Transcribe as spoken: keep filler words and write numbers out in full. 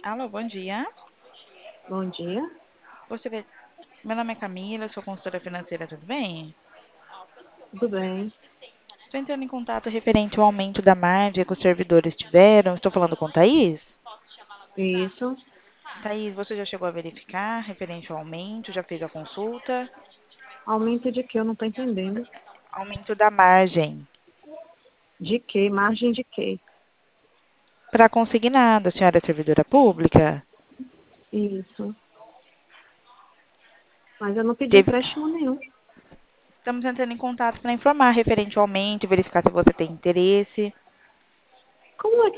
Alô, bom dia. Bom dia. Você vê... Meu nome é Camila, sou consultora financeira, tudo bem? Tudo bem? Estou entrando em contato referente ao aumento da margem que os servidores tiveram. Estou falando com Thaís? Isso. Thaís, você já chegou a verificar referente ao aumento? Já fez a consulta? Aumento de que? Eu não estou entendendo. Aumento da margem De que? Margem de quê? para consignado, a senhora é servidora pública? Isso. Mas eu não pedi Teve... empréstimo nenhum. Estamos entrando em contato para informar referente ao aumento, verificar se você tem interesse. Como é que